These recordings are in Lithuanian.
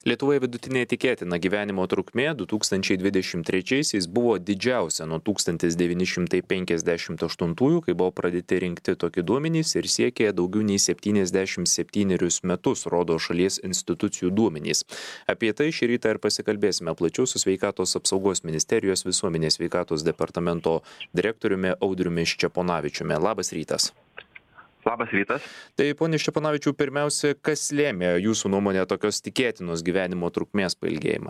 Lietuvoje vidutinė tikėtina gyvenimo trukmė 2023-aisiais buvo didžiausia nuo 1958-ųjų, kai buvo pradėti rinkti tokie duomenys ir siekė daugiau nei 77 metus, rodo šalies institucijų duomenys. Apie tai šį rytą ir pasikalbėsime plačiau su Sveikatos apsaugos ministerijos visuomenės sveikatos departamento direktoriumi Audriumi Ščeponavičiumi. Labas rytas. Labas rytas. Tai, ponė Ščeponavičiau, pirmiausia, kas lėmė jūsų nuomonė tokios tikėtinos gyvenimo trukmės pailgėjimą?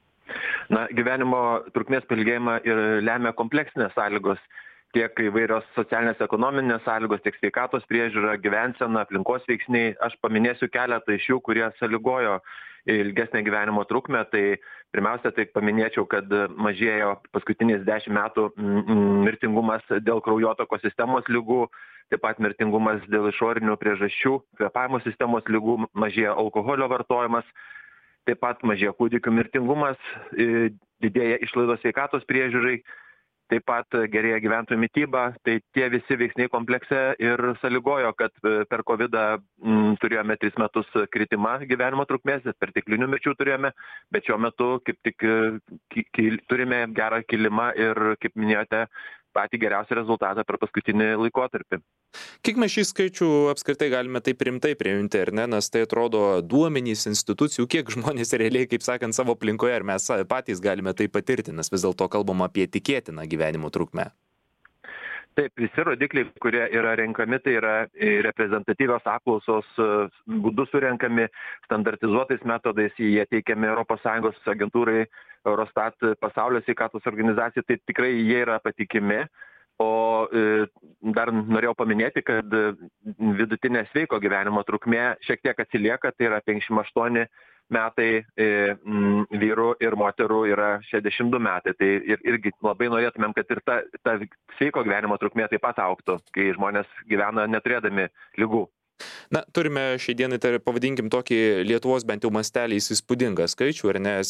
Na, gyvenimo trukmės pailgėjimą ir lemia kompleksinės sąlygos, tiek įvairios socialinės ekonominės sąlygos, tiek sveikatos priežiūra, gyvensena, aplinkos veiksniai. Aš paminėsiu keletą iš jų, kurie sąlygojo ilgesnę gyvenimo trukmę. Tai pirmiausia, tai paminėčiau, kad mažėjo paskutiniais 10 metų mirtingumas dėl kraujotakos sistemos ligų, taip pat mirtingumas dėl išorinių priežasčių, kvėpavimo sistemos ligų, mažėja alkoholio vartojimas, taip pat mažėja kūdikių mirtingumas, didėja išlaidos sveikatos priežiūrai, taip pat gerėja gyventojų mityba. Tai tie visi veiksniai komplekse ir sąlygojo, kad per COVID-ą turėjome 3 metus kritimą gyvenimo trukmės, perteklinių mirčių turėjome, bet šiuo metu kaip tik turime gerą kilimą ir, kaip minėjote, patį geriausią rezultatą per paskutinį laikotarpį. Kiek mes šį skaičių apskritai galime taip rimtai priimti, ar ne? Nes tai atrodo duomenys institucijų, kiek žmonės realiai, kaip sakant, savo aplinkoje, ar mes patys galime tai patirti, nes vis dėlto kalbam apie tikėtiną gyvenimo trukmę. Taip, visi rodikliai, kurie yra renkami, tai yra reprezentatyvios apklausos būdu surenkami standartizuotais metodais, jie teikiami ES agentūrai, Eurostat, Pasaulio sveikatos organizacijai, tai tikrai jie yra patikimi. O dar norėjau paminėti, kad vidutinė sveiko gyvenimo trukmė šiek tiek atsilieka, tai yra 58 metai vyrų ir moterų yra 62 metai. Tai irgi labai norėtumėm, kad ir ta sveiko gyvenimo trukmė taip pat augtų, kai žmonės gyvena neturėdami ligų. Na, turime šiai dienai, tai pavadinkim tokį Lietuvos bent jau mastelį įspūdingą skaičių, ar ne,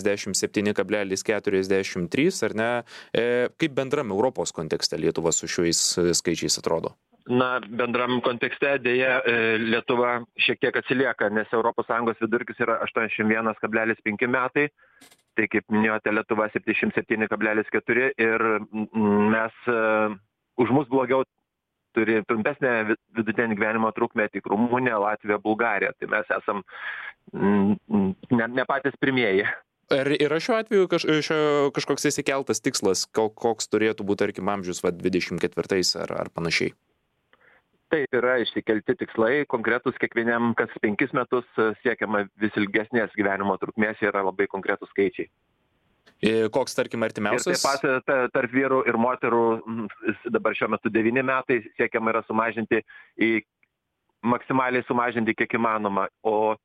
77,43, ar ne, kaip bendram Europos kontekste Lietuva su šiais skaičiais atrodo? Na, bendram kontekste dėja Lietuva šiek tiek atsilieka, nes ES vidurkis yra 81,5 metai, tai kaip minėjote, Lietuva 77,4 ir mes už mus blogiau turi trumpesnę vidutinę gyvenimo trukmę tik Rumunija, Latvija, Bulgarija. Tai mes esam ne patys pirmieji. Ar yra šiuo atveju kažkoks įsikeltas tikslas, koks turėtų būti, tarkim, amžius 24 ar panašiai? Taip, yra išsikelti tikslai, konkretus kiekvieniam kas 5 metus siekiama vis ilgesnės gyvenimo trukmės, yra labai konkretus skaičiai. Koks, tarkim, artimiausias? Ir taip pat tarp vyrų ir moterų dabar šiuo metu 9 metai siekiama yra sumažinti maksimaliai sumažinti kiek įmanoma, o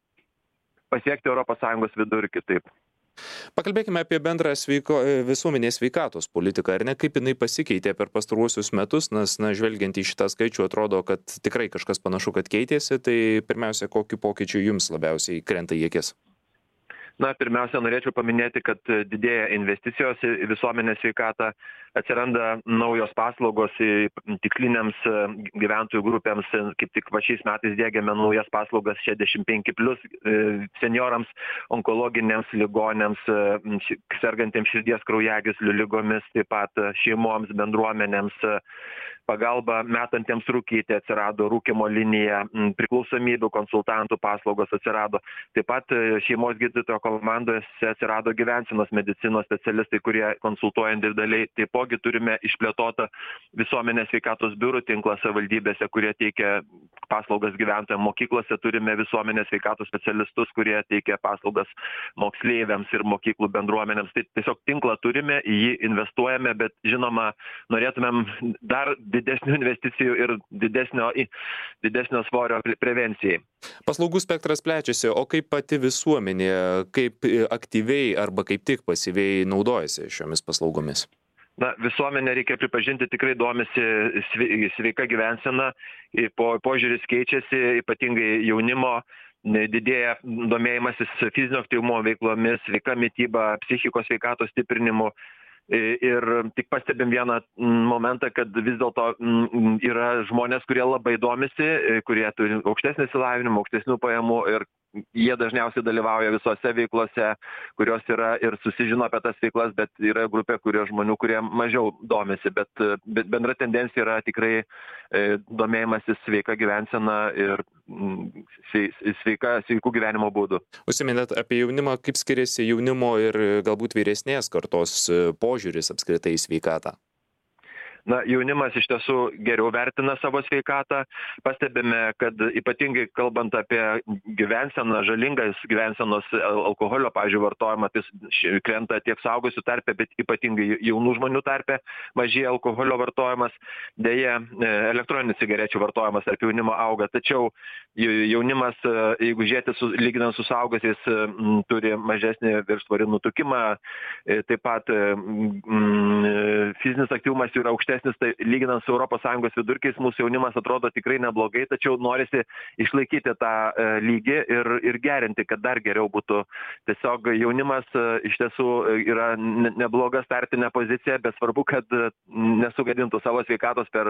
pasiekti ES vidurkį taip. Pakalbėkime apie bendrą visuomenės sveikatos politiką, ar ne, kaip jinai pasikeitė per pastaruosius metus, nes, žvelgiant į šitą skaičių, atrodo, kad tikrai kažkas panašu, kad keitėsi, tai pirmiausia, kokiu pokyčiu jums labiausiai krenta į akis? Na, pirmiausia, norėčiau paminėti, kad didėja investicijos į visuomenės sveikatą, atsiranda naujos paslaugos tiksliniams gyventojų grupėms, kaip tik šiais metais diegiame naujas paslaugas 65+, seniorams, onkologiniams ligonėms, sergantiems širdies kraujagyslių ligomis, taip pat šeimoms, bendruomenėms, pagalba metantiems rūkyti atsirado, rūkymo linija, priklausomybių konsultantų paslaugos atsirado. Taip pat šeimos gydytojo komandose atsirado gyvensenos medicinos specialistai, kurie konsultuoja individualiai. Taipogi turime išplėtotą visuomenės sveikatos biurų tinklą savivaldybėse, kurie teikia paslaugas gyventojams. Mokyklose turime visuomenės sveikatos specialistus, kurie teikia paslaugas moksleiviams ir mokyklų bendruomenėms. Tai tiesiog tinklą turime, į jį investuojame, bet žinoma, norėtumėm dar didesnių investicijų ir didesnio svorio prevencijai. Paslaugų spektras plečiasi, o kaip pati visuomenė, kaip aktyviai arba kaip tik pasyviai naudojasi šiomis paslaugomis? Na, visuomenė, reikia pripažinti, tikrai domisi sveika gyvensena, požiūris keičiasi, ypatingai jaunimo, didėja domėjimasis fizinio aktyvumo veiklomis, sveika mityba, psichikos sveikatos stiprinimu. Ir tik pastebim vieną momentą, kad vis dėlto yra žmonės, kurie labai domisi, kurie turi aukštesnį išsilavinimą, aukštesnių pajamų ir jie dažniausiai dalyvauja visose veiklose, kurios yra ir susižino apie tas veiklas, bet yra grupė žmonių, kurie mažiau domisi, bet bendra tendencija yra tikrai domėjimasis sveika gyvensena ir sveikų gyvenimo būdų. Užsiminėt apie jaunimą, kaip skiriasi jaunimo ir galbūt vyresnės kartos požiūris apskritai į sveikatą? Na, jaunimas iš tiesų geriau vertina savo sveikatą. Pastebime, kad ypatingai kalbant apie gyvenseną, žalingas gyvensenos alkoholio, pavyzdžiui, vartojimą, tai krenta tiek suaugusių tarpe, bet ypatingai jaunų žmonių tarpe mažėja alkoholio vartojimas. Deja, elektroninių cigarečių vartojimas tarp jaunimo auga, tačiau jaunimas, jeigu žiūrėti lyginant su suaugusiais, turi mažesnį viršsvorį nutukimą, taip pat fizinis aktyvumas yra aukštesnis. Tai lyginant su ES vidurkiais, mūsų jaunimas atrodo tikrai neblogai, tačiau norisi išlaikyti tą lygį ir gerinti, kad dar geriau būtų. Tiesiog jaunimas iš tiesų yra nebloga startinė pozicija, bet svarbu, kad nesugadintų savo sveikatos per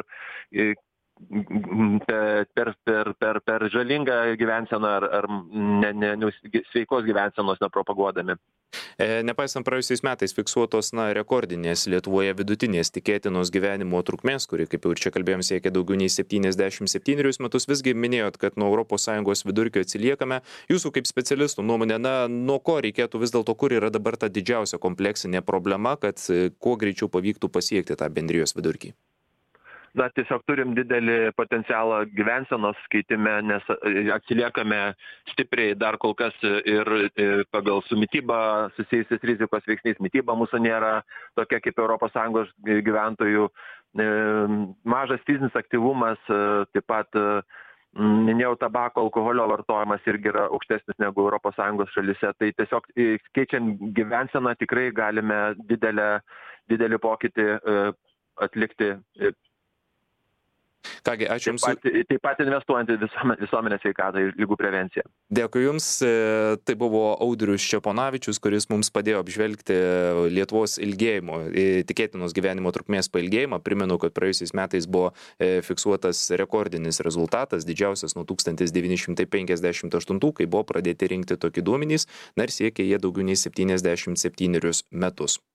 žalingą gyvenseną ar sveikos gyvensenos nepropaguodami. Nepaisant praėjusiais metais fiksuotos rekordinės Lietuvoje vidutinės tikėtinos gyvenimo trukmės, kuri, kaip jau ir čia kalbėjom, siekia daugiau nei 77 metus, visgi minėjot, kad nuo ES vidurkio atsiliekame. Jūsų kaip specialistų nuomonė, nuo ko reikėtų vis dėlto, kur yra dabar ta didžiausia kompleksinė problema, kad kuo greičiau pavyktų pasiekti tą bendrijos vidurkį? Na, tiesiog turim didelį potencialą gyvensenos keitime, nes atsiliekame stipriai dar kol kas ir pagal su mityba susijusiais rizikos veiksniais. Mityba mūsų nėra tokia kaip ES gyventojų. Mažas fizinis aktyvumas, taip pat minėjau, tabako, alkoholio vartojimas irgi yra aukštesnis negu ES šalyse. Tai tiesiog keičiant gyvenseną tikrai galime didelį pokytį atlikti. Kągi, ačiū Jums. Taip pat investuojant į visuomenės sveikatą ir ligų prevenciją. Dėkui Jums. Tai buvo Audrius Čeponavičius, kuris mums padėjo apžvelgti Lietuvos tikėtinos gyvenimo trukmės pailgėjimą. Primenu, kad praėjusiais metais buvo fiksuotas rekordinis rezultatas, didžiausias nuo 1958, kai buvo pradėti rinkti tokie duomenys, ir siekė jie daugiau nei 77 metus.